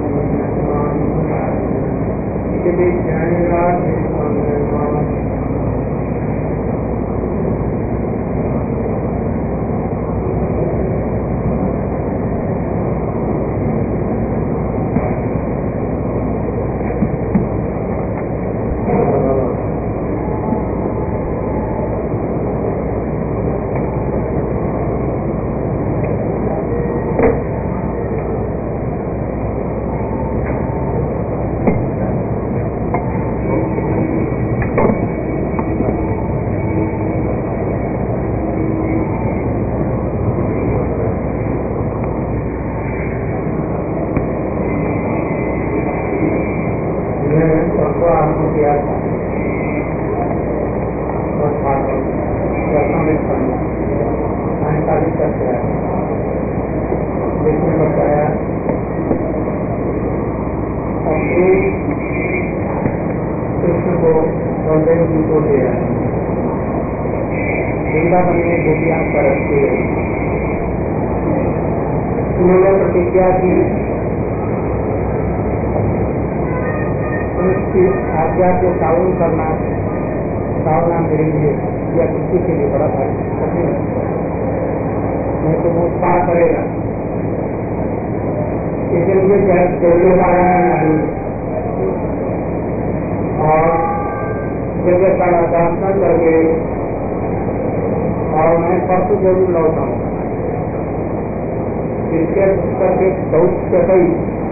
उन्होंने प्रतिज्ञा की, उसकी आज्ञा को पालन करना सावना मेरे लिए या किसी के लिए बड़ा कठिन है, नहीं तो वो पार करेगा। इसलिए मुझे चलने वाला नहीं और जगह का दर्शन करके और मैं परसों जरूर लौटाऊंगा। इसके करके बहुत कई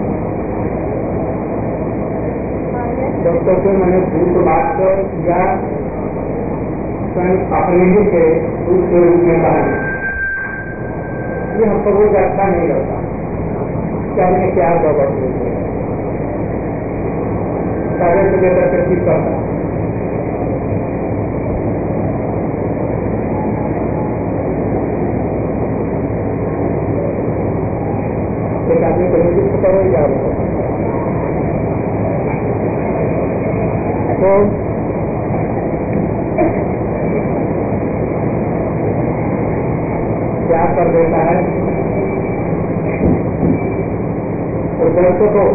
डॉक्टर से मैंने दूध बात कर या स्वयं अपने ही से दूध के रूप में कहा, ये हमको रोज अच्छा नहीं लगता। क्या मैंने क्या गड़बड़ हुई है, सारे से लेकर के ठीक करता। एक आदमी को हिंदी पता हो जा रहा तो क्या कर देता है, और दर्शकों को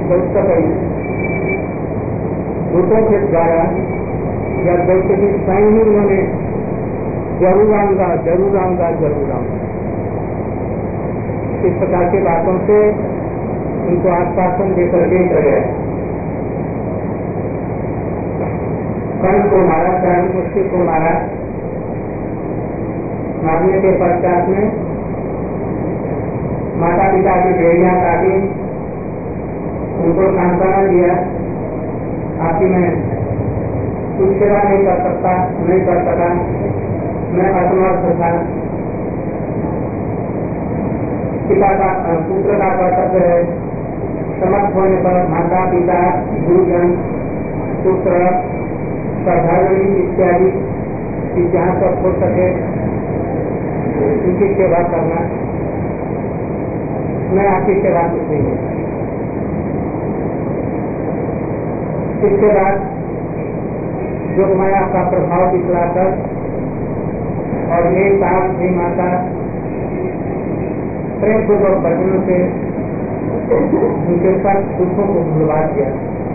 दूसरों के द्वारा या दर्शक की स्वयं ही उन्होंने जरूर आऊंगा जरूर आऊंगा जरूर आऊंगा, इस प्रकार की बातों से उनको आश्वासन देकर के करे। कर्ण को मारा, कर्ण मुश्किल को मारा, मारने के पश्चात में माता पिता की बेड़ियां काटी, उनको सांत्वना दिया, आपकी मैं कुछ सेवा नहीं कर सकता, नहीं कर सका, मैं असमर्थ था। पिता का पुत्र का कर्तव्य है, समर्थ होने पर माता पिता गुरुजन पुत्र श्रद्धांजलि इत्यादि की जहाँ तक हो सके उनकी सेवा करना। मैं आपकी सेवा कुछ नहीं हूँ। इसके बाद जो माया का प्रभाव दिखलाकर और ये साथ ही माता प्रेम पूर्वक बचनों से उनके साथ दुखों को भुलवा दिया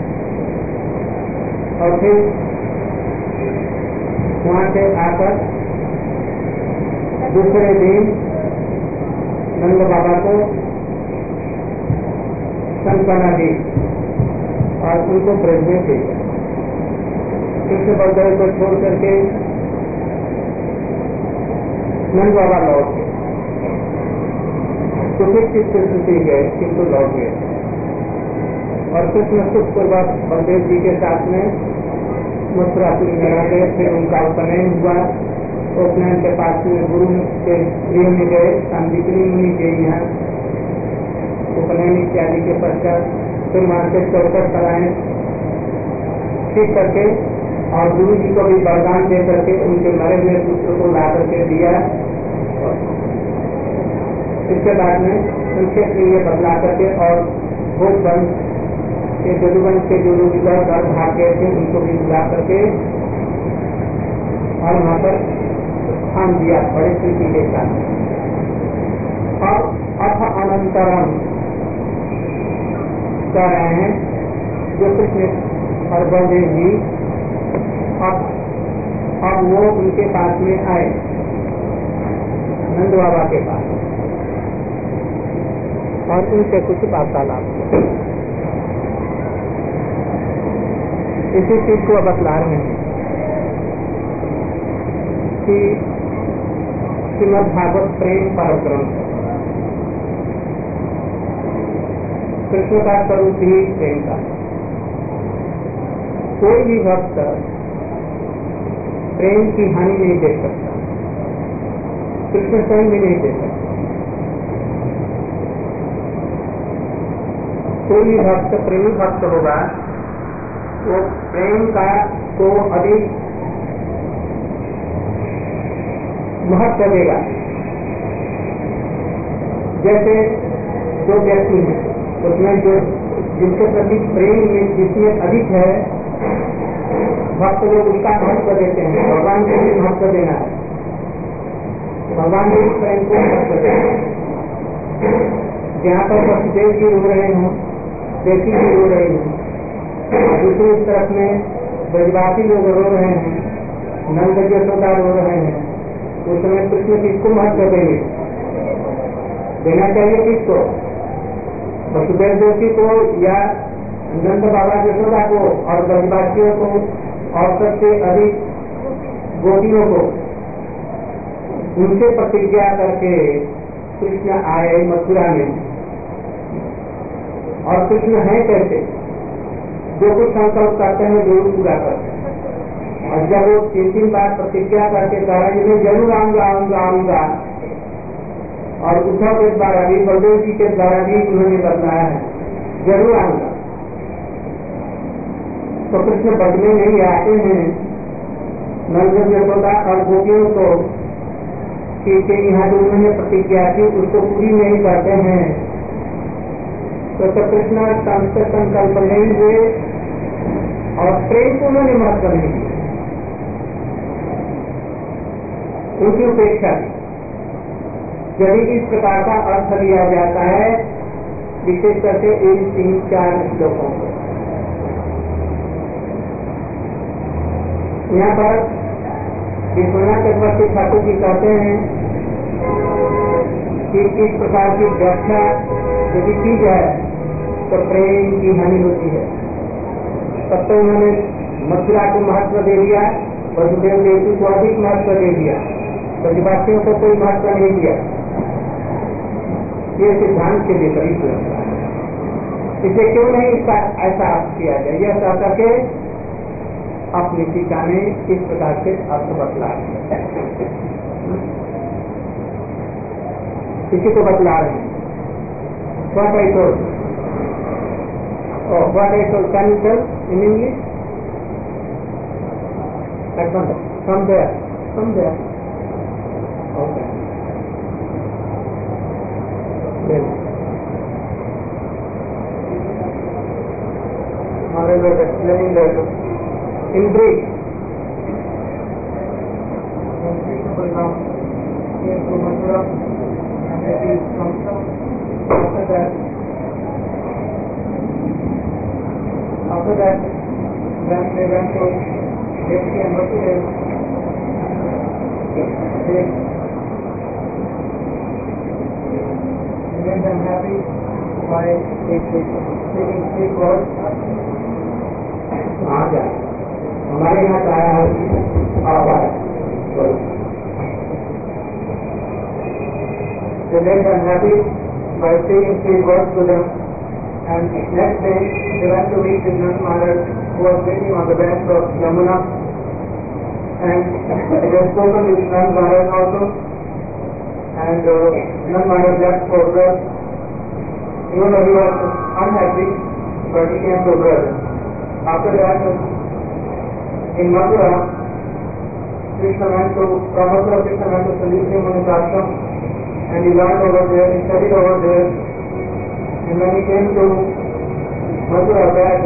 और फिर वहां से आकर दूसरे दिन नंद बाबा को सांत्वना दी और उनको ब्रज में भेजा। कृष्ण बलदेव को छोड़ करके नंद बाबा लौट गए, सुखित चित्त सुखी गए किंतु लौट गए और कृष्ण सुखपूर्वक बलदेव जी के साथ में मथुरापुरी में रह गए। फिर उनका उपनयन हुआ, उपनयन के पास में गुरु के गृह में गए, सांदीपनी मुनि के यहाँ उपनयन इत्यादि के पश्चात फिर वहां से चौकट कराए ठीक करके और गुरु जी को भी वरदान दे करके उनके मरे हुए पुत्र को ला करके दिया। इसके बाद में उनके लिए बदला करके और भोग बंद के जदुवंश के जो लोग इधर उधर भाग गए थे उनको भी बुला करके और वहां पर स्थान दिया बड़े प्रीति के साथ। और अथ अनंतरम कह रहे हैं जो कृष्ण और बलदेव जी अब वो उनके पास में आए, नंद बाबा के पास, और उनसे कुछ वार्तालाप किया। इसी चीज को बतला रहे हैं कि श्रीमद् भागवत प्रेम परम कृष्ण का स्वरूप ही प्रेम का। कोई भी भक्त प्रेम की हानि नहीं देख सकता, कृष्ण स्वयं भी नहीं देख सकता। कोई भी भक्त प्रेमी भक्त होगा वो प्रेम का को अधिक महत्व देगा। जैसे जो व्यक्ति है उसमें जो जिसके प्रति प्रेम में जिसमें अधिक है, भक्त लोग उसका महत्व देते हैं। भगवान को भी महत्व देना है, भगवान के प्रेम को महत्व देना है। जहाँ पर वसुदेव जी रो रहे हों, देवी जी रो रही हूँ, दूसरी तरफ में ब्रजवासी लोग रो रहे हैं, नंद यशोदा रो रहे हैं, उस समय कृष्ण किसको महत्व देंगे? देना चाहिए किसको? वसुदेव देवी को या नंद बाबा यशोदा को और ब्रजवासियों को और सबसे अधिक गोपियों को। उनसे प्रतिज्ञा करके कृष्ण आए मथुरा में। और कृष्ण है कैसे? जो कुछ संकल्प करते हैं जरूर पूरा करते हैं। और जब वो 3 बार प्रतिज्ञा करके कह रहे हैं जरूर आऊंगा आऊंगा आऊंगा, और उद्धव के द्वारा भी बलदेव जी के द्वारा भी उन्होंने बताया है जरूर आऊंगा, तो कृष्ण बदले नहीं आते हैं नंद यशोदा और गोपियों को कि यहाँ जो उन्होंने प्रतिज्ञा की उसको पूरी नहीं करते हैं, तो कृष्ण संकल्प नहीं हुए और प्रेम को उन्होंने महत्व नहीं दिया, उनकी उपेक्षा की। यदि इस प्रकार का अर्थ लिया जाता है विशेष करके इन 3-4 श्लोकों को। यहाँ पर विश्वनाथ चक्रवर्ती ठाकुर जी कहते हैं कि इस प्रकार की व्याख्या यदि की जाए तो प्रेम की हानि होती है। तब तो उन्होंने मथुरा को महत्व दे दिया, वसुदेव देवी को अधिक महत्व दे दिया, ब्रजवासियों को कोई महत्व नहीं दिया। ये सिद्धांत के विपरीत लगता है। इसे क्यों नहीं इसका ऐसा अर्थ किया जाए? यह कह करके अपनी टीका में इस प्रकार से अर्थ बतला किसी को बतला रहे हैं। What I told? Oh, what I told? Can you tell in English? From there. Okay. Then. I was explaining that in brief. For example, came to Mathura and that is Kamsa. After that, when they went to Devaki and Vasudev, they made them happy by taking 3 words. हमारे यहाँ का आया है They made them happy by saying 3 words to them, and next day they went to meet with Nand Maharaj, who was waiting on the banks of Yamuna, and they had spoken with Nand Maharaj also, and Nand Maharaj left for Braj. Even though he was unhappy, but he came to Braj. After that, in Mathura, Krishna went to Sandeep Muni's ashram, and he learned over there, he studied over there, and when he came to Mathura back,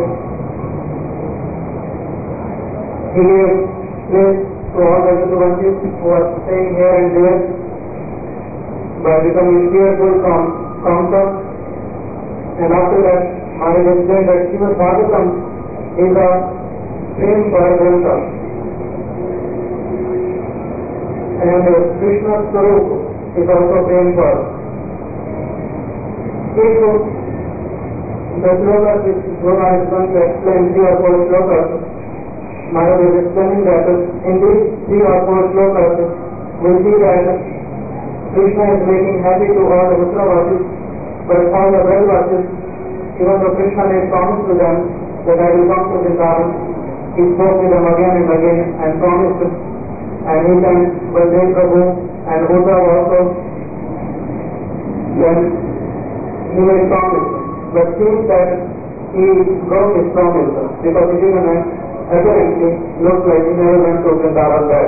he gave place to all the Yaduvandis who were staying here and there by becoming fearful from Kamsa, and after that I have explained that Srimad Bhagavatam is a prem Paramahansa, and Krishna's Swarup is also prem for. If the slokas which Dhruva is going to explain 3 or 4 slokas, Maharaj is explaining that in these 3 or 4 slokas, we see that Krishna is making happy to all the Uttravadis, but all the Brahmavasis, even though Krishna made promise to them that I will come to Vrindavan, he spoke with them again and again and promised, and he sent Baldev Prabhu and Uddhav also, then he made promise. But seems that he broke his promise because it even apparently looks like he never went to Vrindavan back.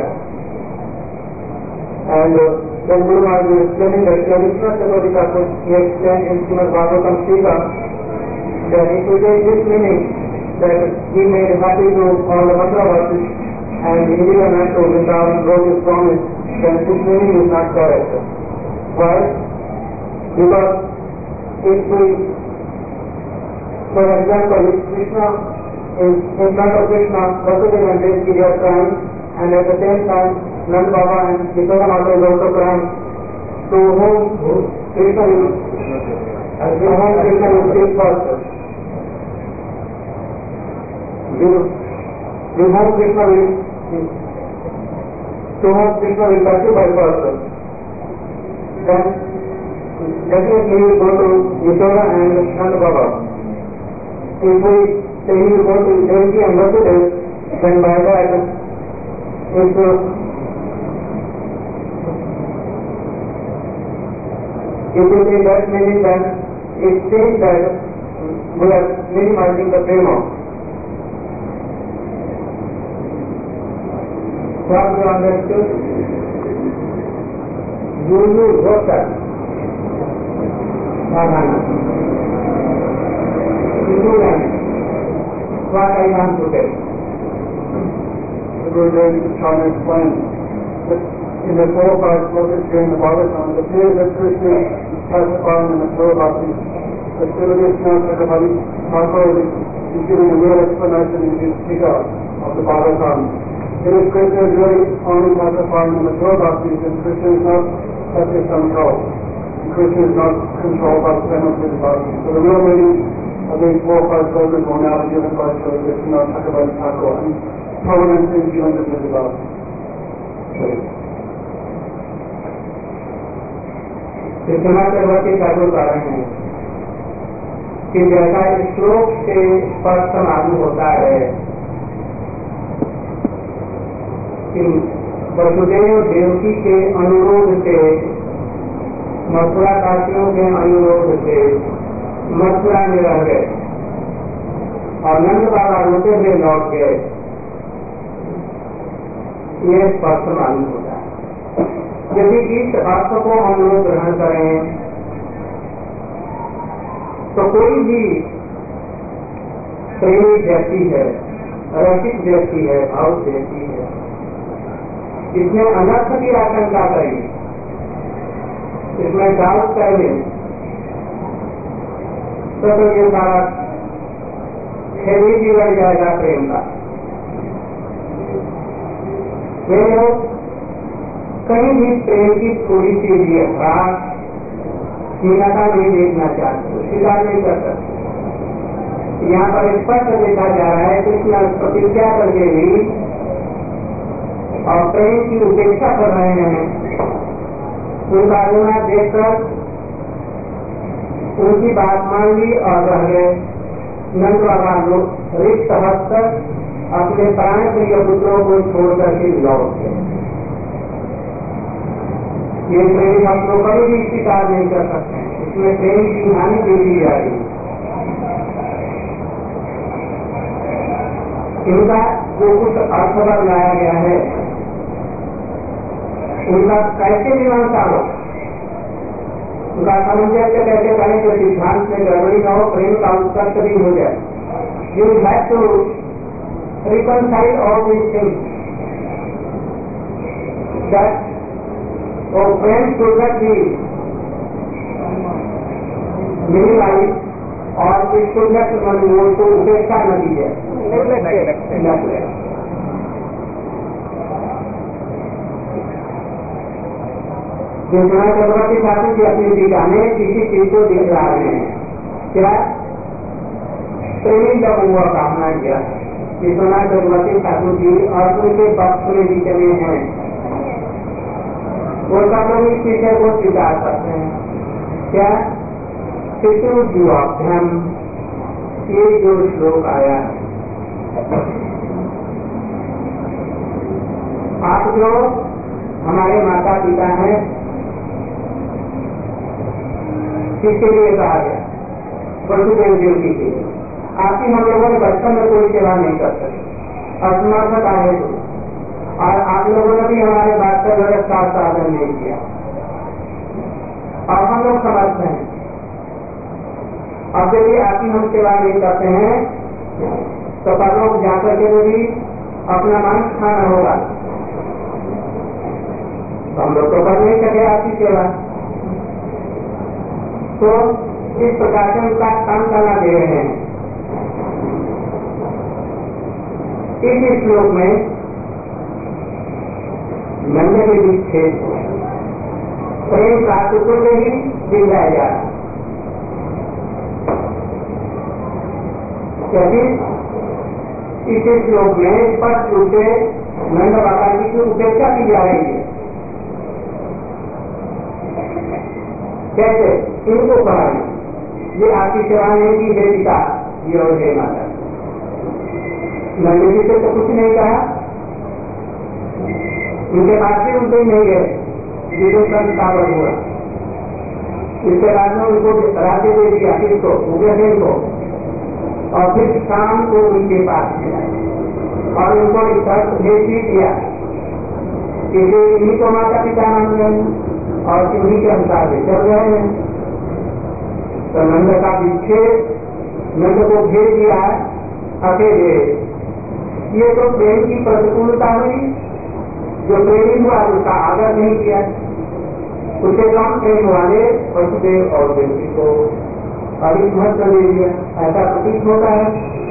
And then Guru Maharaj is explaining that Krishna Chaturthi Thakur, he explained in Srimad Bhagavatam Sita that if we take this meaning that he made happy to all the Mantravasis and he even went to Vrindavan, broke his promise, then this meaning is not correct. Why? Because if we, for example, if Krishna is in front of Krishna, Vasudeva and Devaki are crying, and at the same time Nand Baba and Yashoda Mata is also crying, to whom Krishna will speak first? To whom Krishna will pacify first? Then definitely he will go to Yashoda and Nand Baba. If we say he will go to Devaki and Vasudeva, then by that if we say that meaning, then it seems that we are minimizing the prema. What we understood? Guru Gota Bhavana. What I want to tell. The Gurudev is trying to explain that in the 4 or 5 slokas during the Bhagavatam, it appears that Krishna is pacifying the Mantravasis. But Srimati Chaturthi Thakur is giving a real explanation in his Tika of the Bhagavatam. It is Krishna is really only pacifying the Mantravasis, and Krishna is not subject to control. And Krishna is not controlled by the penalty of the body. So the real meaning of these 4 or 5 slokas were now given by Srimati Chaturthi Thakur, and prominent things given to the body. Krishna चक्रवर्ती ठाकुर कह रहे हैं कि जैसा श्लोक से स्पष्ट मालूम होता है कि वसुदेव देवकी के अनुरोध से, मथुरा काशियों के अनुरोध से मथुरा में रह गए और नंद बाबा रोते हुए लौट गए, ये स्पष्ट मालूम होता है। यदि इस अर्थ को हम लोग ग्रहण करें तो कोई भी प्रेमी व्यक्ति है, रसिक व्यक्ति है, भाव व्यक्ति है, इसमें अनर्थ की आशंका करें, इसमें डाउट करें तो ये सारा खेल ही बिगड़ जाएगा प्रेम का। वे लोग कहीं भी प्रेम की थोड़ी सी भी अपराध हीनता नहीं देखना चाहते, स्वीकार नहीं कर सकते। यहाँ पर स्पष्ट देखा जा रहा है कृष्ण प्रतिज्ञा करके भी और प्रेम की उपेक्षा कर रहे हैं, उनका गुना देखकर उनकी बात मान ली और रह गए। नंद बाबा लोग रिक्त हस्त अपने प्राण प्रिय पुत्रों को छोड़कर के लौट गए। ये प्रेम हम लोग कभी भी स्वीकार नहीं कर सकते हैं, इसमें प्रेम की हानि देखी जा रही है। इनका जो कुछ अर्थ लाया गया है उनका कैसे मीमांसा हो, उनका सामंजस्य कैसे करें कि सिद्धांत में गड़बड़ी न हो, प्रेम का उत्कर्ष भी हो जाए। You have to reconcile all these things that or friends should not be minimized और इस सुंदर मनोमोल को उपेक्षा न दी जाए। विश्वनाथ चक्रवर्ती ठाकुर जी अपनी टीका में किसी चीज को दिख रहा है क्या? प्रेमी का हुआ कामना किया। विश्वनाथ चक्रवर्ती ठाकुर जी और उनके पक्ष में भी चले हैं, वो सब लोग इस विषय को स्वीकार करते हैं क्या? पितृव्यूहाभ्याम ये जो श्लोक आया, आप जो हमारे माता पिता हैं किसके लिए कहा गया? वसुदेव देव के लिए। आपकी हम लोगों ने बचपन में कोई सेवा नहीं कर सके, असमर्थता है तो, और आप लोगों ने भी हमारे बात का गलत साधन नहीं किया, और हम लोग समझते हैं। अब यदि आपकी हम सेवा नहीं करते हैं तो परलोक जाकर के भी अपना मन खाना होगा, हम लोग तो कर नहीं सके आपकी सेवा। तो इस प्रकार से उनका सांत्वना दे रहे हैं। इस श्लोक में नंद के विच्छेद प्रेम प्राप्त को ही दिखाया जा रहा, क्योंकि इस श्लोक में स्पष्ट रूप से नंद बाबा जी की उपेक्षा की जा रही है। कैसे? इनको कहा ये आपकी सेवा नहीं की है पिता ये और है माता। नंद जी से तो कुछ नहीं कहा, उनके पास भी उनको ही नहीं है जिसको संतावर हुआ। इसके बाद में उनको राज्य दे दिया किसको? उग्रसेन को, और फिर शाम को उनके पास गया और उनको शर्त भेज भी दिया कि इन्हीं को माता पिता मान रहे और उन्हीं के अनुसार से चल रहे हैं। तो नंद का विच्छेद, नंद को भेज दिया अकेले, ये तो प्रेम की प्रतिकूलता हुई। जो प्रेमी हुआ उसका आदर नहीं किया, उसे कम प्रेम वाले वसुदेव और देवकी को अधिक महत्व दे दिया, ऐसा प्रतीत होता है।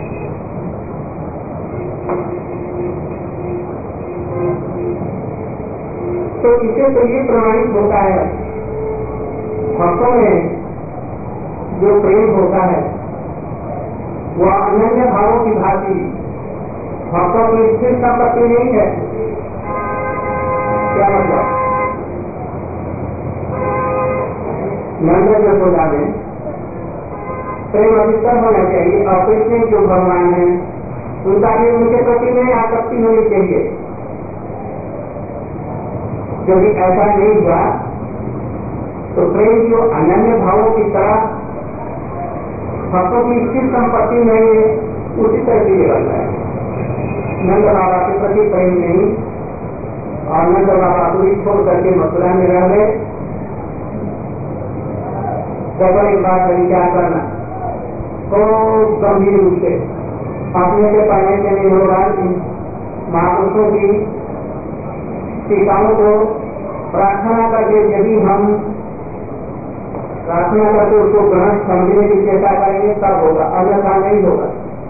तो इसे तो ये प्रमाणित होता है भक्तों में जो प्रेम होता है वह अनन्य भावों की भांति भक्तों की स्थिर संपत्ति नहीं है। क्या मतलब? नंद यशोदा में प्रेम अधिकतर होना चाहिए और कृष्ण जो भगवान है उनका भी उनके प्रति में आसक्ति होनी चाहिए। यदि ऐसा नहीं हुआ तो प्रेम जो अनन्य भावों की तरह भक्तों की स्थिर संपत्ति नहीं है उसी तरह की रहता है। नंद बाबा के प्रति प्रेम नहीं और नंद बाबा को ही छोड़ करके मथुरा में रह गए। जब एक बात विचार करना तो गंभीर रूप से अपने से पढ़ने से नहीं होगा। महापुरुषों की टीकाओं को प्रार्थना करके यदि हम प्रार्थना करके उसको ग्रहण समझने की चेष्टा करेंगे तब होगा, अन्यथा नहीं होगा।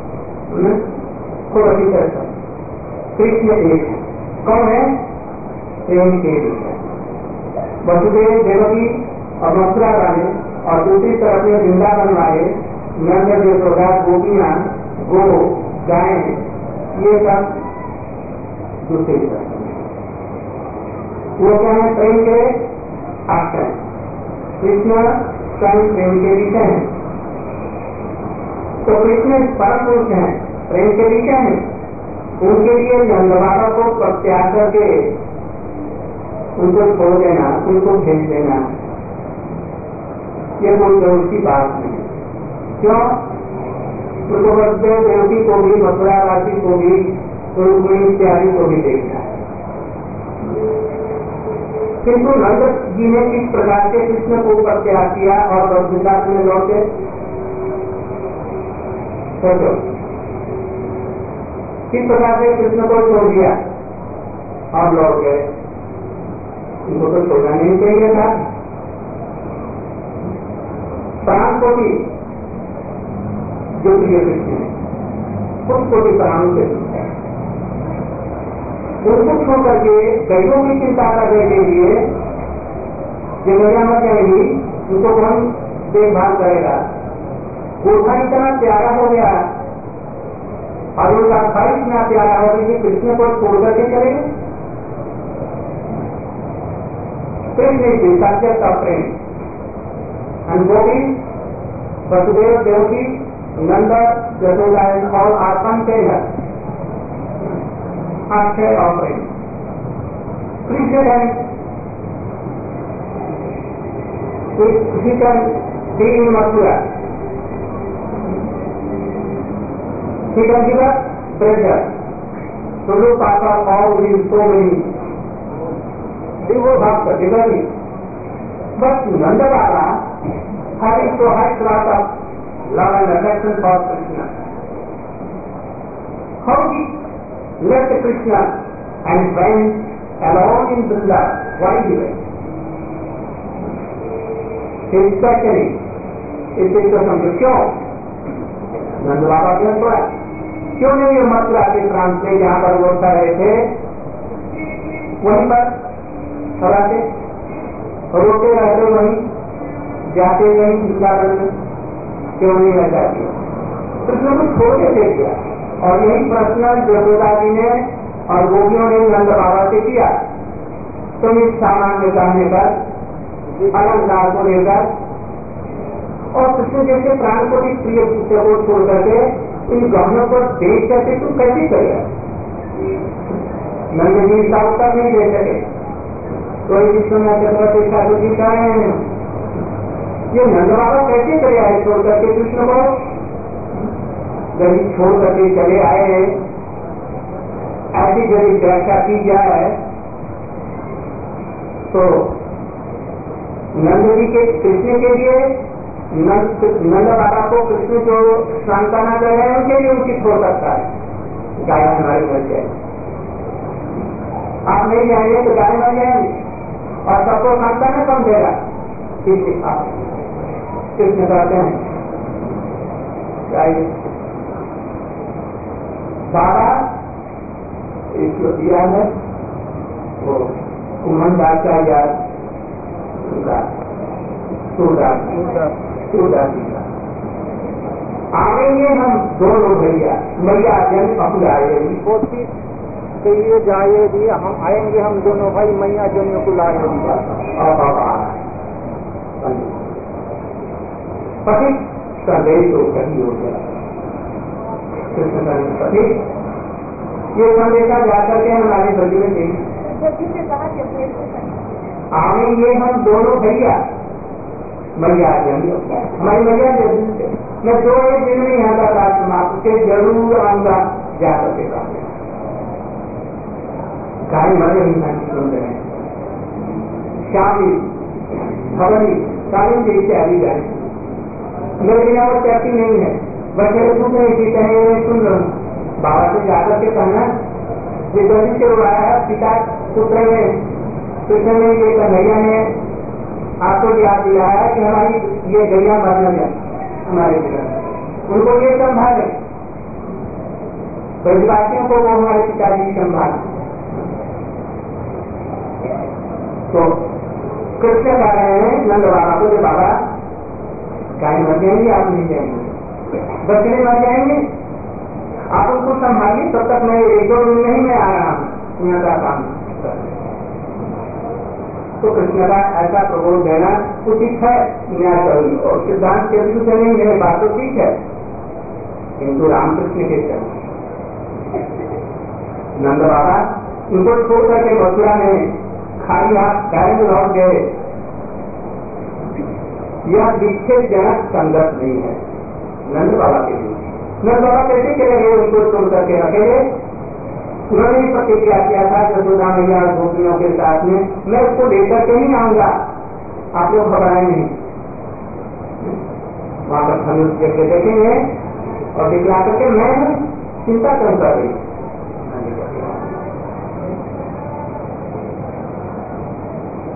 खूब अच्छी तरह कृष्ण एक कौन है? प्रेम के लिए वसुदेव देवकी और मथुरा वाले और दूसरी तरफ में वृंदावन वाले नंद यशोदा गोपियां गो गाय ये सब दूसरी तरफ वो क्या है? प्रेम के आश्रय। कृष्ण स्वयं प्रेम के विषय है। तो कृष्ण परम पुरुष है, प्रेम के विषय है। उनके लिए नंद बाबा को प्रत्याग करके उनको छोड़ देना, उनको भेज देना ये कोई जरूर की बात नहीं। क्यों? उनको वसुदेव देवकी को भी, मथुरावासी को भी, गुरुकुल इत्यादि को भी देखना है। किंतु नंद जी ने किस प्रकार से कृष्ण को प्रत्याग किया और वृंदावन में लौटे? सोचो, किस प्रकार से कृष्ण को छोड़ दिया और लौट गए? उनको तो छोड़ना नहीं चाहिए था। प्राण को भी जो प्रिय कृष्ण है, कुछ कोटि प्राणों से दूर है। उनको छोड़ करके गैरों की चिंता करने के लिए जो मैया मत जाएगी उनको कौन देखभाल करेगा? गोधा इतना प्यारा हो गया और उनका फल इतना प्यारा हो गया कि कृष्ण को छोड़ करके चलेंगे। कृष्ण की सत्य का प्रेम अनुभवी वसुदेव देवकी नंदा यशोदा और आत्मन के अक्षय और प्रेम कृष्ण है। he can be in Mathura. He can give us pleasure to look after all his so many devotees, devotees. But Nanda Baba having so high class of love and affection for Krishna, how he left Krishna and went alone in Vrindavan? Why he went? His questioning is situation to क्यों नंद बाबा क्यों छोड़ा? क्यों नहीं ये मथुरा के प्रांत से जहाँ पर वो रहे थे वहीं पर रहते, रोते रहते, वहीं जाते वहीं वृंदावन में, क्यों नहीं रह जाती? कृष्ण को छोड़ के दे दिया। और यही प्रश्न यशोदा जी ने और गोपियों ने नंद बाबा से किया। तुम इस सामान्य कहने पर अलंकार को लेकर और कृष्ण जैसे प्राण को भी प्रिय पुत्र को छोड़ करके इन गहनों को देख करके तुम कैसे करेगा? नंद जी इसका उत्तर नहीं दे सके। कोई विश्वनाथ चक्रवर्ती ठाकुर जी कह रहे हैं ये नंद बाबा कैसे करे आए छोड़ करके कृष्ण को? जब छोड़ करके चले आए ऐसी यदि व्याख्या की जाए तो नंद जी के कृष्ण के लिए नंद बाबा को कृष्ण जो सांत्वना कर रहे हैं उनके लिए उचित हो सकता है। गाय हमारे मर जाए, आप नहीं जाएंगे तो गाय मर जाएंगे और सबको सांत्वना कम देगा। ठीक आप कृष्ण कहते हैं गाय बाबा इसको दिया है वो कुमनदास का याद आएंगे हम दोनों भैया मैया जन अकुलाएगी के लिए जाएगी। हम आएंगे हम दोनों भाई मैया जन अकुलाएगी। पति संदेश तो कहीं हो गया पति ये संदेशा जाकर के हमारे ब्रज में देंगे। आएंगे हम दोनों भैया मैया हमारी मैया मैं 2 दिन में यहाँ का रात समाप्त के जरूर आऊंगा जाकर के सामने। गाय मर रही सुन रहे हैं श्यामी भवनी काली जी इत्यादि गाय मेरे बिना वो कहती नहीं है। बच्चे सुन रहे थी कहे सुन रहा हूँ बाबा से जाकर के कहना ये गली से हुआ है पिता पुत्र में कृष्ण ने ये कन्हैया ने आपको याद दिया है कि हमारी ये गैया मरने में हमारे पिता उनको ये संभाले ब्रजवासियों को वो हमारे पिताजी संभाले। तो कृष्ण कह रहे हैं नंद बाबा को बाबा गाय मर जाएंगे आप नहीं जाएंगे बच्चे मर जाएंगे आप उनको संभालिए तब तक मैं 1-2 दिन में ही मैं आ रहा हूँ यहाँ का काम। तो कृष्ण का ऐसा प्रबोध देना उचित है न्याय और सिद्धांत के विरुद्ध नहीं है। बात तो ठीक है किंतु रामकृष्ण के चरण नंद बाबा उनको छोड़ करके मथुरा में खाली हाथ घर में लौट गए। यह विच्छेदजनक संदर्भ नहीं है नंद बाबा के लिए। नंद बाबा कैसे चले गए उनको छोड़ करके अकेले? उन्होंने भी प्रतिक्रिया किया था यशोदा मैया और गोपियों के साथ में मैं उसको लेकर के नहीं आऊंगा आप लोग घबराए नहीं। वहां पर धनुष जगह देखेंगे और दिखला करके मैं चिंता क्यों कर रही।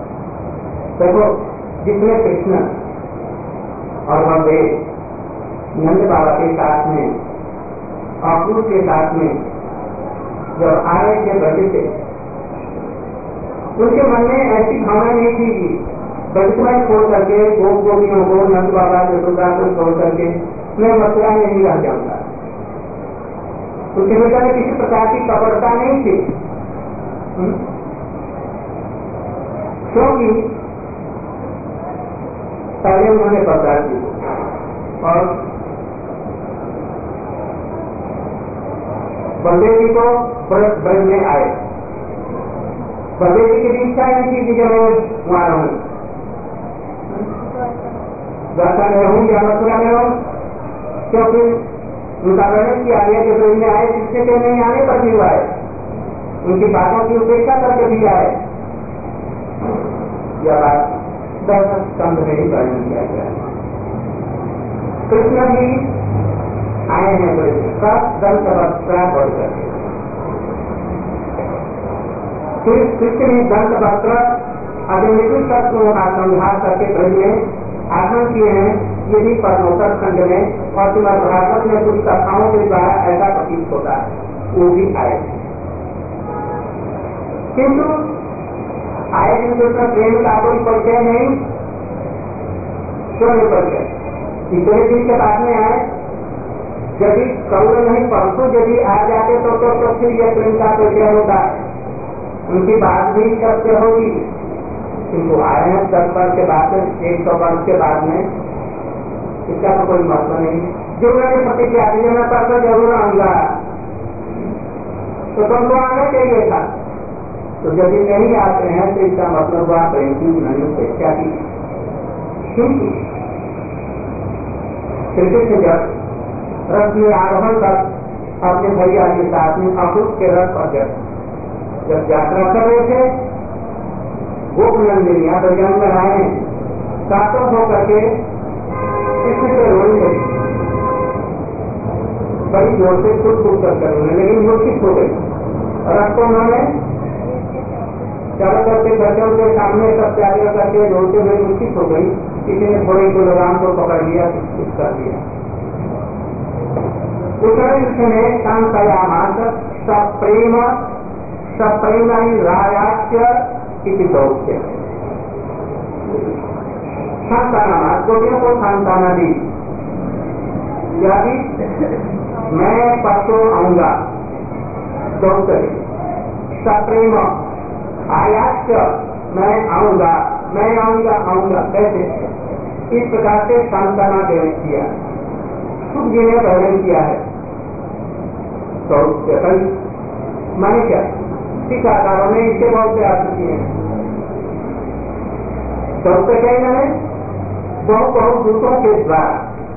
देखो जिसमें कृष्ण और बलदेव नंद बाबा के साथ में अक्रूर के साथ में जब आए थे ब्रज से, उनके मन में ऐसी भावना नहीं थी कि ब्रजमय छोड़ करके गोप गोपियों को, नंद बाबा यशोदा को छोड़ करके मैं मथुरा में नहीं रह जाऊंगा। उनके हृदय में किसी प्रकार की कपटता नहीं थी, क्योंकि पहले उन्होंने प्रचार की और बलदेव जी को ब्रज में आए। बलदेव जी की इच्छा नहीं थी कि जब मैं वहां रहूं, द्वारका में रहूं या मथुरा में रहूं, क्योंकि उनका वर्णन किया गया कि ब्रज में आए किसके से नहीं आने पर भी आए, उनकी बातों की उपेक्षा करके भी आए। यह बात 10 स्कंध में ही वर्णन किया गया। कृष्ण भी आए हैं ब्रज में, सब दंत वस्त्रा बढ़ करके। कृष्ण ने दंत वस्त्र अजमिति तत्वों का संहार करके ब्रज में आगमन किए हैं। ये भी परमोत्तर खंड में और श्रीमद् भागवत में कुछ कथाओं के द्वारा ऐसा प्रतीत होता है, वो भी आए। किंतु आए किंतु उसमें प्रेम का कोई परिचय नहीं। क्यों नहीं परिचय? इतने दिन के बाद में आए, यदि कल नहीं परसों यदि आ जाते तो फिर यह प्रेम का परिचय होता है, उनकी बात भी सत्य होगी। किंतु आए हैं 10 वर्ष के बाद, 100 वर्ष के बाद में, इसका तो कोई महत्व नहीं। जो मैंने प्रतिज्ञा दी मैं परसों जरूर आऊंगा, तो तुमको आना चाहिए था। तो यदि नहीं आते हैं तो इसका मतलब हुआ प्रेम की उन्होंने उपेक्षा की। क्योंकि श्री कृष्ण जब रथ में आरोहण कर अपने भैया के साथ में अक्रूर के रथ पर जब यात्रा कर रहे थे, गोप नंदिनियां ब्रज में आए, कातों होकर के कृष्ण के रोने लगी, बड़ी जोर से खुद कर रोने लगी, मूर्छित हो गई। रथ को उन्होंने चारों करके बच्चों के सामने सब त्याग करके रोते हुए मूर्छित हो गई। किसी ने थोड़े को लगाम को पकड़ लिया, कुछ कर दिया। उसने शांतयामास सप्रेम रायास्य इति दौत्य। शांताना, गोपियों को सांत्वना दी, मैं परसों आऊंगा। दौत्य सप्रेम आयास्य, मैं आऊंगा कैसे? इस प्रकार से सांत्वना देने किया। सुख जी ने वर्णन किया है। तो माने क्या? टीकाकारों ने इसके बहुत से अर्थ किए हैं। दौत्य क्या मैंने बहुत दूतों के द्वारा,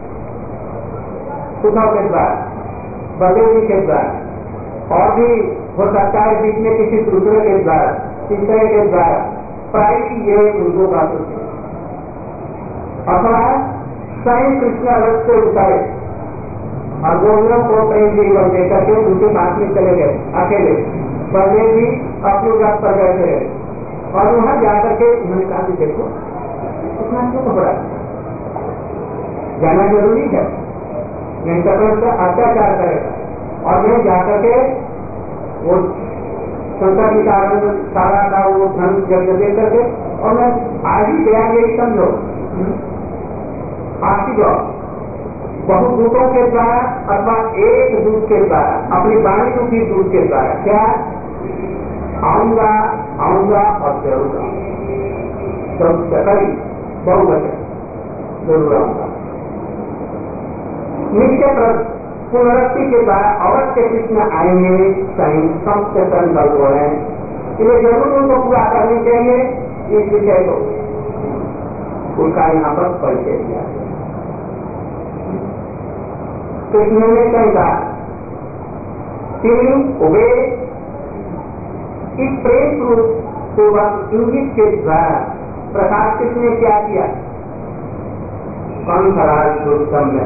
सुखों के द्वारा, बलदेवी के द्वारा, और भी हो सकता है बीच में किसी दूसरे के द्वारा, तीसरे के द्वारा, प्राय ये उनको बात होती है। अथवा स्वयं कृष्ण अलग से उतारे और गोवियों को प्रेम जीवन देकर के उनके पास में चले गए अकेले। बलदेव जी अपने रथ पर गए थे और वहां जाकर के उन्होंने कहा कि देखो इतना क्यों घबरा, जाना जरूरी है, नहीं तो उसका अत्याचार करेगा। और मैं जाकर के वो शंकर जी का सारा का वो धन यज्ञ दे करके, और मैं आज ही गया, यही समझो आपकी जॉब बहुत दूतों के द्वारा अथवा एक दूत के द्वारा, अपनी वाणी रूपी दूत के द्वारा, क्या आऊंगा और जरूर आऊंगा। तो कई बहुवचन जरूर आऊंगा। निश्चय पुनरुक्ति के द्वारा अवश्य कृष्ण आएंगे, कहीं सबसे संकल्प हो रहे हैं, इसलिए जरूर उनको पूरा करनी चाहिए। इस विषय को उसका यहाँ पर परिचय दिया। कृष्ण ने कहा वे इस प्रेम रूप पूर्वक इंगित के द्वारा प्रकाश कृष्ण ने क्या किया? कंसराज दुर्गम है,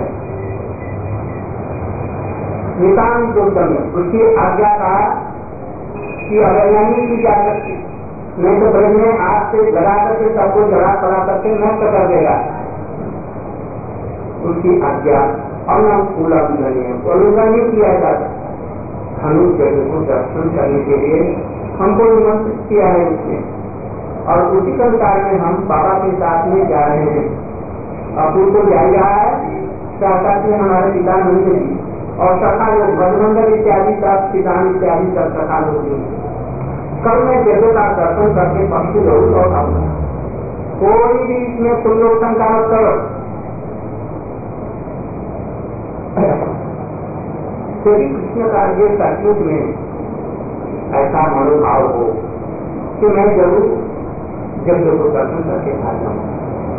नितान दुर्गम है, उसकी आज्ञा का कि अवहेलना नहीं की जा सकती, नहीं तो ब्रज में आग से लगा करके सबको जला पड़ा करके नष्ट कर देगा। उसकी आज्ञा और फूल उल्लंघन किया जाता। धनुष को दर्शन करने के लिए हमको निमंत्रित किया है उसने, और उसी संसार में हम बाबा के साथ में जा रहे हैं। अपूर को जा रहा है, साथ में हमारे पिता नंद जी और सखा लोग भगवंदर इत्यादि सब पितान इत्यादि सब सखा लोग। कल मैं जगह का दर्शन करके पक्षी लोग लौट आऊंगा। कोई भी इसमें तुम लोग शंका मत करो। श्री कृष्ण का ये सचमुच में ऐसा मनोभाव हो कि मैं जरूर जब को दर्शन करके आ जाऊंगा,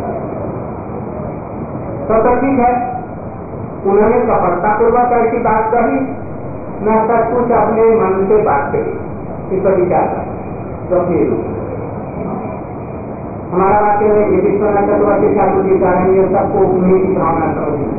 तो ठीक है। उन्होंने कपटता पूर्वक ऐसी बात कही, मैं सचमुच अपने मन से बात करी इसका विचार कर। तो फिर हमारा वाक्य में ये विश्वनाथ चतुर्थी ठाकुर जी का है, ये सबको उन्हीं की भावना समझ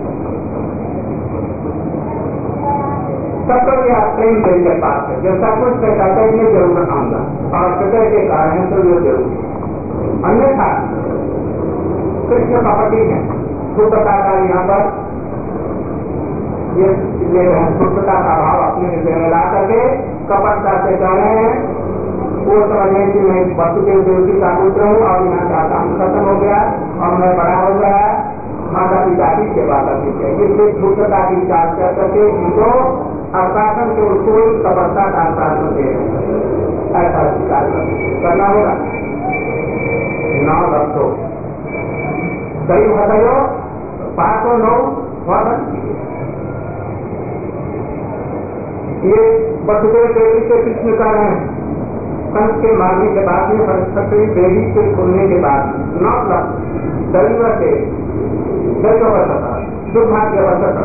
सबको यह प्रेम के पास है। जब सब कुछ कहता है मैं जरूर आऊंगा, और हृदय के कारण तो ये जरूर। अन्यथा कृष्ण कपटी है, शुद्धता का यहाँ पर ये शुद्धता का भाव अपने हृदय में ला करके कपटता से कह रहे हैं। वो समझे कि मैं वसुदेव देवकी का पुत्र हूँ और यहाँ का काम खत्म हो गया और मैं बड़ा हो गया, माता पिता की सेवा करनी चाहिए। इसलिए शुद्धता की विचार कर करके उनको आश्वासन के उसको कपटता का आश्वासन दे ऐसा स्वीकार करना होगा। 9 रखो सही बताओ 5 और 9 ये वसुदेव देवी के कृष्ण का है। कंस के मारने के बाद में सरस्वती देवी के खुलने के बाद 9 लाख दैव से दैववशता दुर्भाग्यवशता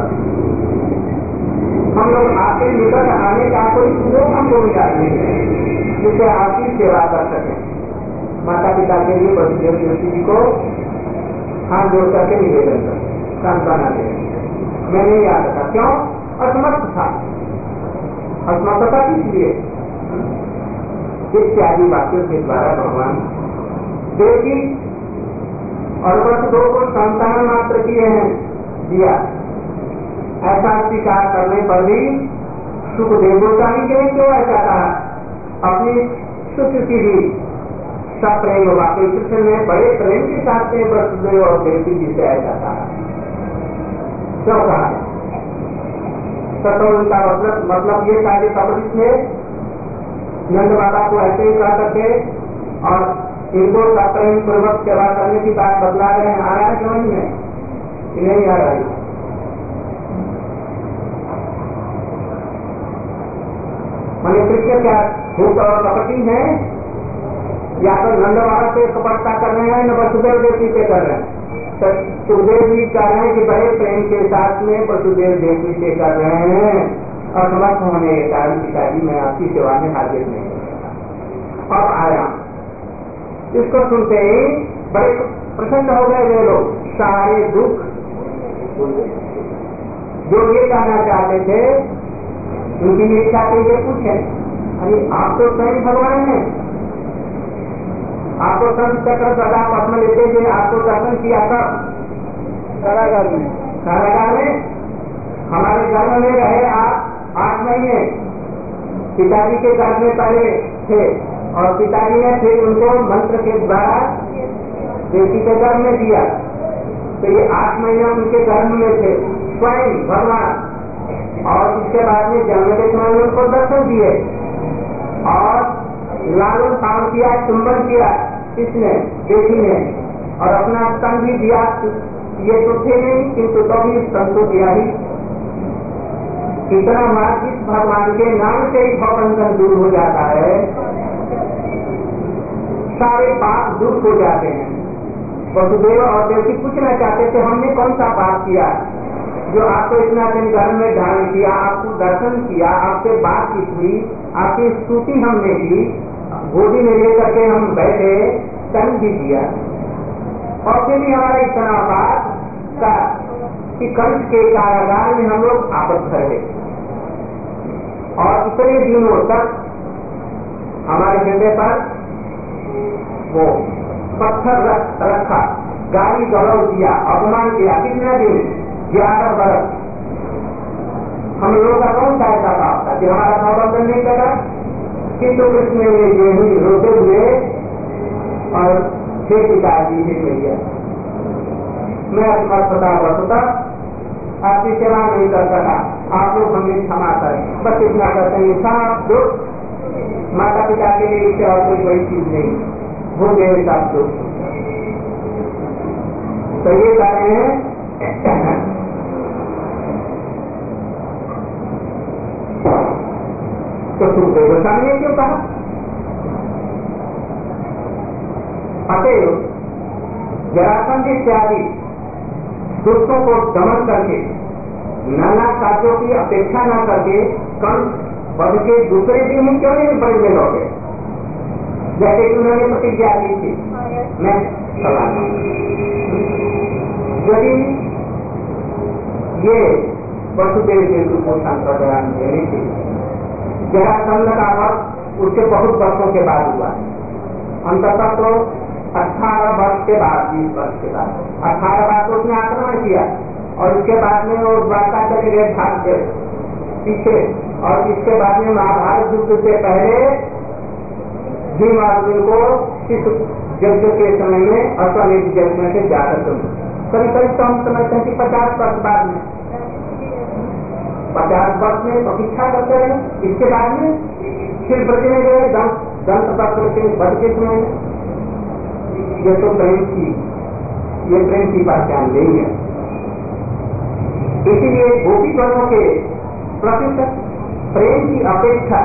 हम लोग आपके निकट आने का कोई सुयोग हमको मिला नहीं है जिससे आपकी सेवा कर सके। माता पिता के लिए वसुदेव देवी जी को हाथ जोड़ करके निवेदन कर सांत्वना दे। मैं नहीं आ सका, क्यों? असमर्थ था। असमर्थता किस लिए? इत्यादि वाक्यों के द्वारा भगवान देवी और वर्ष 2 को संतान मात्र किए हैं दिया। ऐसा स्वीकार करने पर भी सुखदेव गोस्वामी के क्यों ऐसा कहा? अपनी सुख की भी सप्रेम वाकई कृष्ण ने बड़े प्रेम के साथ में वसुदेव और देवकी जी से ऐसा कहा। क्यों कहा? तो उनका मतलब ये था कि कपट में नंद बाबा को ऐसे ही कह सकते और इनको सप्रेम पूर्वक सेवा करने की बात बदला रहे हैं। आ रहा है समझ में? नहीं आ रहा है। मैंने कृष्ण क्या भूत और कपटी है, या तो नंद बाबा से कपटता कर रहे हैं न वसुदेव देवी से कर रहे हैं। तो सुखदेव जी कह रहे हैं कि बड़े प्रेम के साथ में वसुदेव देवी से कर रहे हैं। असमर्थ होने के कारण पिताजी मैं आपकी सेवा में हाजिर नहीं हूँ। अब आया इसको सुनते ही बड़े प्रसन्न हो गए वे लोग। सारे दुख जो ये कहना चाहते थे उनकी भी इच्छा के लिए पूछे, अरे आप तो स्वयं भगवान हैं, आपको संत चक्र सदा पद्म लेते थे, आपको दर्शन किया तब कारागार में हमारे घर में रहे आप 8 महीने। पिताजी के घर में पहले थे और पिताजी ने फिर उनको मंत्र के द्वारा देवी के घर में दिया। तो ये 8 महीने उनके घर में थे स्वयं भगवान। और इसके बाद में जन्म के समय उनको दर्शन दिए और लालन पालन किया, चुंबन किया इसने देवी ने, और अपना स्तन भी दिया। ये तो थे नहीं किंतु तो भी स्तन तो दिया ही। इतना मात्र इस भगवान के नाम से ही भवबंधन दूर हो जाता है, सारे पाप दूर हो जाते हैं। वसुदेव और देवकी पूछना चाहते थे हमने कौन सा पाप किया जो आपको इतना दिन घर में धारण किया, आपको दर्शन किया, आपसे बातचीत हुई, आपकी स्तुति हमने की, गोदी में लेकर के हम बैठे, स्तन भी दिया, और फिर भी हमारा इतना पाप का कि कंस के कारागार में हम लोग आबद्ध रहे और इतने दिनों तक हमारे हृदय पर वो पत्थर रखा, गाली गलौज किया, अपमान किया। कितना दिन? 11 वर्ष हम लोगों का कौन सा ऐसा था कि हमारा भावबंधन नहीं कर रहा, किंतु कृष्ण ने ये ही रोते हुए और हे पिताजी हे भैया, मैं असमर्थता वस्तुता आपकी सेवा नहीं कर सका, आप लोग हमें क्षमा करें। बस इतना कहते हैं, क्षमा दुख माता पिता के लिए इससे और कोई बड़ी चीज नहीं, हो गए सब दुख। तो ये कह रहे हैं तो सुखदेव गोस्वामी ने क्यों कहा? अतएव जरासंध इत्यादि दुष्टों को दमन करके नाना कार्यों की अपेक्षा न करके कंस वध के दूसरे दिन ही क्यों नहीं बड़े में लौटे, जैसे कि उन्होंने प्रतिज्ञा की थी। मैं सवाल यदि ये वसुदेव केतु को संप्रदान देने के जरासंध का वध उसके बहुत वर्षों के बाद हुआ, अंततः तो 18 वर्ष के बाद, 20 वर्ष के बाद, 18 बार तो उसने आक्रमण किया और उसके बाद में वो द्वारका चले गए भाग के पीछे, और इसके बाद में महाभारत युद्ध से पहले भीम अर्जुन को इस यज्ञ के समय में अश्वमेध यज्ञ से जाकर सुना। कभी कभी तो हम समझते हैं कि 50 वर्ष बाद में, 50 वर्ष में प्रतीक्षा करते रहे, इसके बाद में फिर ब्रज में गए दंत पत्र के वध के समय में। ये तो प्रेम की पहचान नहीं है। इसीलिए गोपी गणों के प्रति प्रेम की अपेक्षा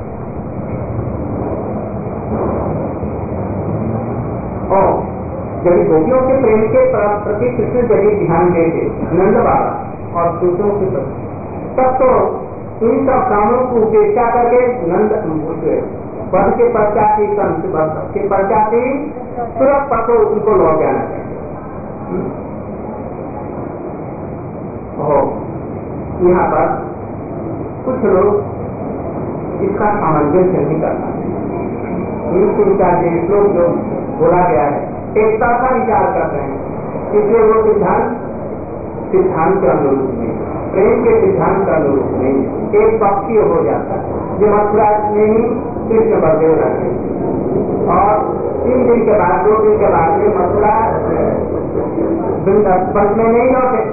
और यदि गोपियों के प्रेम के प्रति कृष्ण यदि ध्यान देते नंद बाबा और दूसरों के प्रति, तब तो इन सब कामों को उपेक्षा करके नंद वध के पश्चात ही के पश्चात ही तुरंत पशु उनको लौट जाना चाहिए। यहाँ पर कुछ लोग इसका सामंजस्य नहीं करना, लोग जो बोला गया है एक तरफा विचार करते हैं, इसलिए वो सिद्धांत के अनुरूप नहीं, प्रेम के सिद्धांत का अनुरूप नहीं, एक पक्षीय हो जाता है। जो मथुरा में ही कृष्ण बलदेव रखे और 3 दिन के बाद 2 दिन के बाद में मथुरा वृंदावन में नहीं लौटे,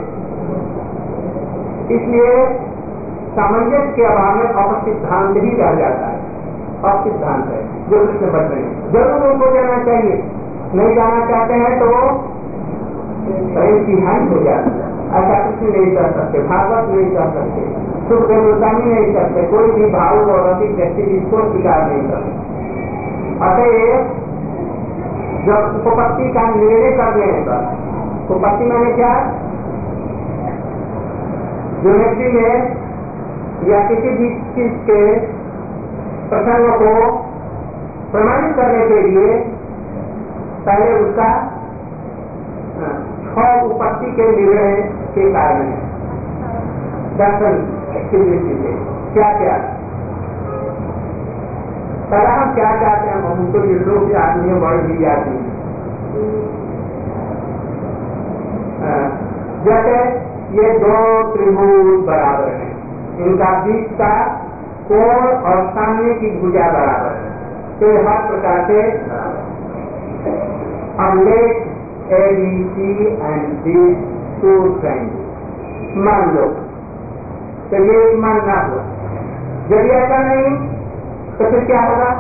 इसलिए सामंजस्य के अभाव में अपसिद्धांत ही रह जाता है। अपसिद्धांत है जो कृष्ण बच रहे हैं, जरूर उनको जाना चाहिए, नहीं जाना चाहते हैं तो प्रेम की हानि हो जाती है। ऐसा कृष्ण नहीं कर सकते, भागवत नहीं कर सकते, सुखदेव गोस्वामी नहीं करते, कोई भी भावुक और रसिक व्यक्ति इसको स्वीकार नहीं करते। अतएव जब उपपत्ति का निर्णय कर लेने पर, उपपत्ति मैंने क्या, ज्योमेट्री में या किसी भी चीज के प्रसंग को प्रमाणित करने के लिए पहले उसका 6 उपपत्ति के निर्णय के कारण है। दर्शन की दृष्टि से क्या क्या पहला हम क्या चाहते हैं, हम उनको युद्धों की आदमी बढ़ दी जाती है। जैसे ये 2 त्रिभुज बराबर हैं, इनका बीच का कोण और सामने की भुजा बराबर है, तो हर प्रकार से अनलेट ABC and these 2 friends मान लो, तो ये मानना हुआ। यदि ऐसा नहीं तो फिर क्या होगा?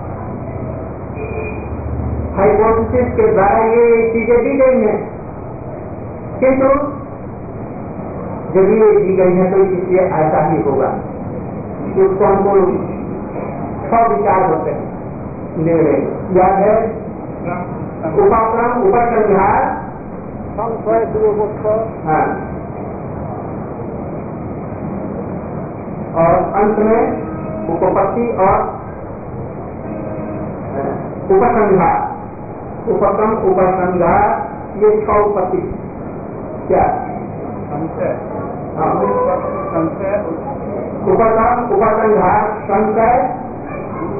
हाइपोथेसिस के द्वारा ये चीजें दी गई हैं, किंतु यदि ये दी गई है तो इसलिए ऐसा ही होगा। उसको हमको 6 विचार होते हैं निर्णय याद है, उपाक्रम, उपसंहार, हाँ, और अंत में उपपत्ति और उपसंहार, उपक्रम उपसंहार, ये 6 उपपत्ति क्या उपक्रम उपसंहार संशय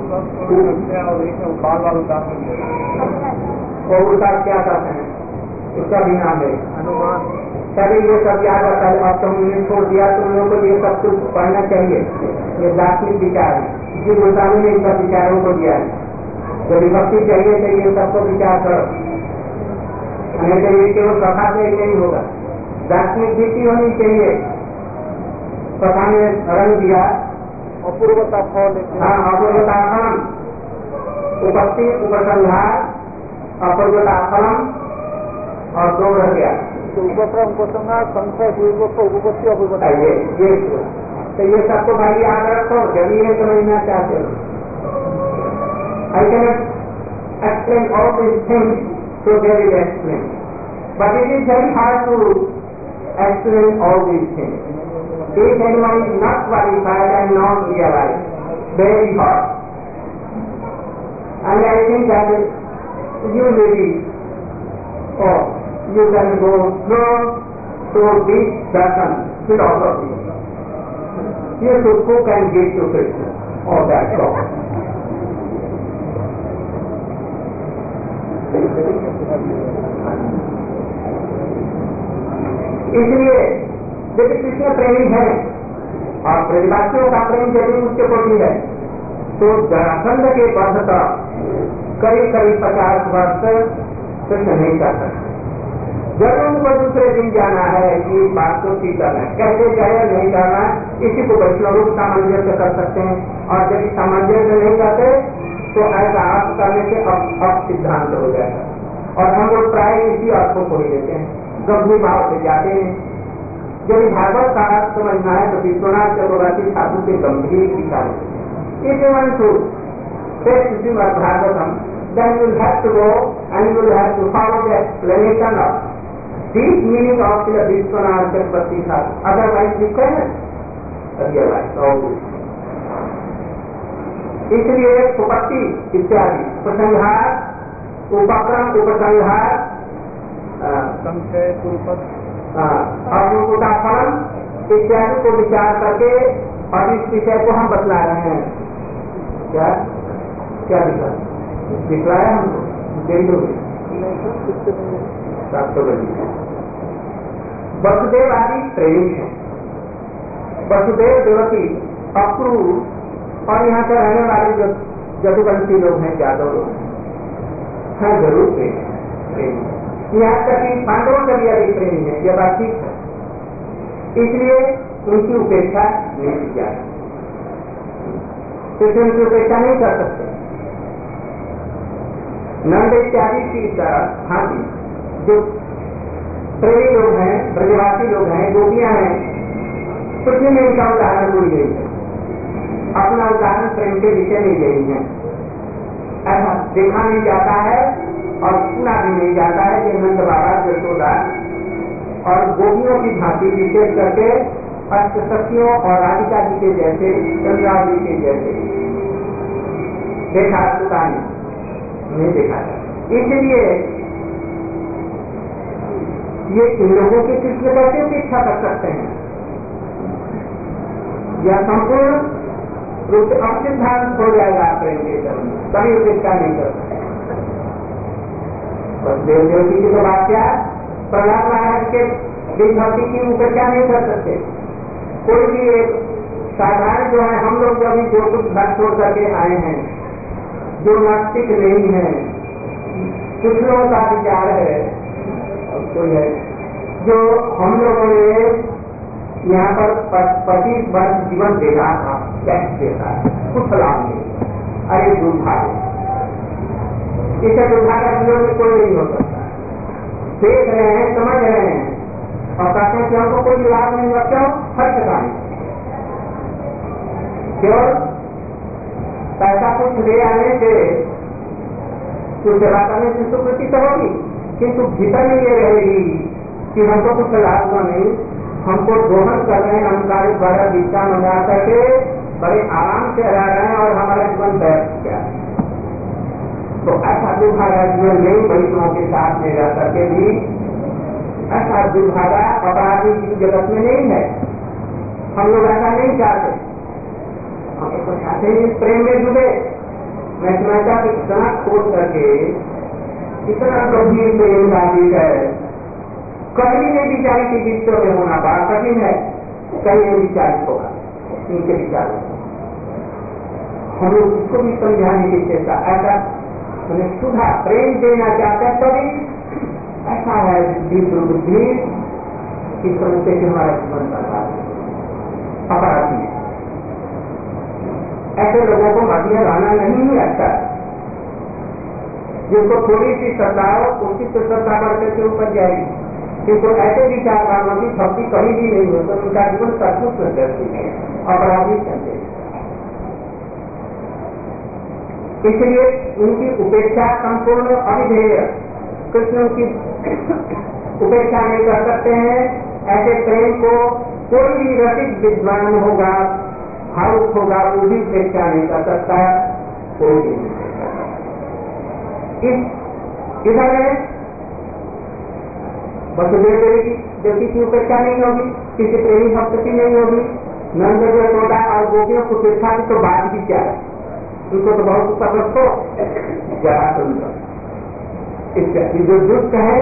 और उसका क्या कहते हैं, उसका भी नाम है अनुमान। तभी ये सब याद आता है। अब तुमने छोड़ दिया, तुम लोगों को ये सब कुछ पढ़ना चाहिए। ये दार्शनिक विचार है, इसी गोस्वामी ने इन सब विचारों को दिया है। जो विभक्ति चाहिए तो ये सबको विचार करो, नहीं तो ये केवल कथा से ही नहीं होगा, दार्शनिक दृष्टि होनी चाहिए। कथा में रंग दिया अपूर्वता फल। हाँ, अपूर्वता फलम, उपस्थिति उपसंहार, अपूर्वता फलम और दो रह गया तो उपक्रम उपसंहार संख्या उपपत्ति अपूर्वता। ये तो ये सबको भाई याद रखो जब ये समझना चाहते हो। I cannot explain all these things so they will explain, but it is very hard to explain all these things. If anyone is not qualified and not realized, very hard. And I think that you may be, or you can go through this darshan philosophy. You should cook and give to Krishna, or that God. इसलिए यदि कृष्ण प्रेमी है और ब्रजवासियों का प्रेम यदि उसके प्रति है तो जरासंध के वध का करीब 50 वर्ष कृष्ण नहीं कर सकते। जब उनको दूसरे दिन जाना है कि इस बात को ठीक करना है, कैसे जाए नहीं करना, इसी को वैष्णव सामंजस्य कर सकते हैं। और यदि सामंजस्य नहीं करते तो ऐसा अर्थ करने से अब सिद्धांत हो जाएगा। और हम लोग प्राय इसी अर्थ को खोल देते हैं, गंभीर भाव से जाते हैं। यदि भागवत का अर्थ समझना है तो विश्वनाथ चक्रवर्ती ठाकुर के गंभीर विचार If you want to take Srimad Bhagavatam, then you will have to go and you will have to follow the explanation of deep meaning of the Vishwanath Chakravarti Thakur. Otherwise you cannot realize all this. इसलिए उपपत्ति इत्यादि उपसंहार, उपक्रम, उपसंहार, संख्या अपूर्वता फलम इत्यादि को विचार करके और इस विषय को हम बतला रहे हैं। क्या क्या दिखलाया हमको देख लो। वसुदेव आदि प्रेमी है, वसुदेव देवकी अक्रूर और यहाँ पर रहने वाले जो जदुवंशी लोग हैं, यादव लोग हैं, जरूर प्रेमी। यहाँ तक कि पांडवों के लिए भी प्रेमी है, यह बात ठीक है। इसलिए उनकी उपेक्षा नहीं की जाए, कृष्ण की उपेक्षा नहीं कर सकते। नंद इत्यादि की तरह हाथी जो प्रेमी लोग हैं, ब्रजवासी लोग हैं, गोपियां हैं, पृथ्वी में इनका उदाहरण पूरी गई है। अपना उदाहरण प्रेम के विषय में यही है। ऐसा देखा नहीं जाता है और सुना भी नहीं जाता है कि नंद बाबा यशोदा और गोपियों की भांति विशेष करके अष्टसखियों और राधिका जी के जैसे, चंद्रा जी के जैसे देखा सुना नहीं देखा जाता। इसलिए ये इन लोगों की कृष्ण कैसे उपेक्षा कर सकते हैं? यह संपूर्ण रूप से असिद्धांत हो जाएगा प्रेम के चरण, कभी उपेक्षा नहीं कर सकते। बस देव देवती की तो बात क्या, प्रहलाद महाराज के विभक्ति की उपेक्षा नहीं कर सकते। कोई भी एक साधारण जो है, हम लोग जो अभी जो कुछ घर छोड़ करके आए हैं, जो नास्तिक नहीं है, कुछ लोगों का विचार है, कोई है जो हम लोगों ने यहाँ पर 25 वर्ष जीवन देखा था, टैक्स देता है, कुछ लाभ नहीं। अरे दुर्भाग्य, इसे दुर्भाग्य जीवन में कोई नहीं हो सकता। देख रहे हैं, समझ रहे हैं और कहते हैं कि हमको कोई लाभ नहीं हुआ। क्यों? खर्च का नहीं, क्यों? पैसा कुछ ले आने से कुछ सेवा करने से स्वीकृति तो होगी, किंतु भीतर में ये रहेगी कि हमको कुछ लाभ हुआ नहीं, हमको दोहन कर रहे हैं, हम कार्य द्वारा दीक्षा मंगा करके बड़े आराम से रह रहे हैं और हमारा जीवन व्यर्थ गया। तो ऐसा दुर्भागा जीवन नहीं, वैष्णवों के साथ में रह करके भी ऐसा दुर्भागा अपराधी जगत में नहीं है। हम लोग ऐसा नहीं चाहते, हम तो चाहते हैं प्रेम में डूबे। मैं समझता कि इतना खोज करके इतना गंभीर प्रेम का विषय कभी नहीं विचारी कि विश्व में होना बड़ा कठिन है, कहीं नहीं विचारित होगा इनके विचार। हम लोग इसको भी समझाने की चेष्टा, ऐसा उन्हें सुधा प्रेम देना चाहते हैं, तभी ऐसा है बुद्धि की समझते कि हमारा जीवन बर्बाद अपराधी है। ऐसे लोगों को मध्य लाना नहीं है अच्छा। जिनको थोड़ी सी श्रद्धा हो उसकी तो श्रद्धा बढ़कर के ऊपर जाएगी, किंतु ऐसे विचार वालों की भक्ति कभी भी नहीं हो तो उनका जीवन सचमुच में करती है, अपराधी चलते। इसलिए उनकी उपेक्षा संपूर्ण अविधेय, कृष्ण की उपेक्षा नहीं कर सकते हैं। ऐसे प्रेम को कोई भी रसिक विद्वान होगा, भावुक होगा, वो भी उपेक्षा नहीं कर सकता, कोई भी नहीं कर सकता। इधर वसुदेव देवी की उपेक्षा नहीं होगी, किसी प्रेमी भक्त की नहीं होगी, नंद यशोदा और गोपियों की उपेक्षा की तो बात भी क्या है, उनको तो बहुत सबक हो जरा सुंदर। जो दुष्ट है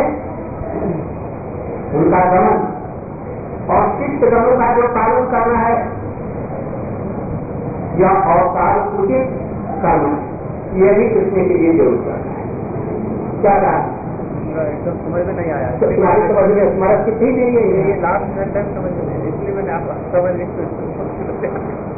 उनका गमन और शिष्ट गमन का जो पालन करना है या अवतार उचित करना, ये भी कृष्ण के लिए जरूर करना है। क्या कहा एकदम समझ में नहीं आया, तुम्हारी समझ में स्मरण कितनी नहीं है, ये लास्ट सेंटेंस समझ में नहीं, इसलिए मैंने आप समझ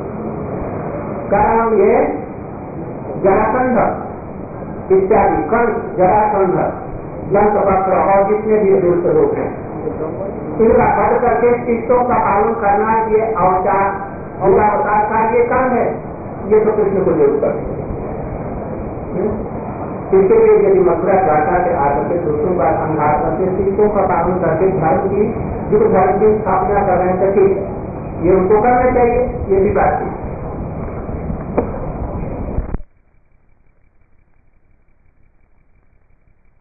कारण ये जरासंध इत्यादि कर्ण, जरासंध, लंकवक्र और जितने भी दुष्ट लोग हैं, इनका वध करके शिष्टों का पालन करना ये अवतार और अवतार का ये काम है। ये तो कृष्ण को जरूर करते। इसके लिए यदि मथुरा द्वारका के आकर के दूसरों का संहार करके शिष्टों का पालन करके धर्म की जो धर्म की स्थापना कर रहे हैं, ये उनको करना चाहिए, ये भी बात है।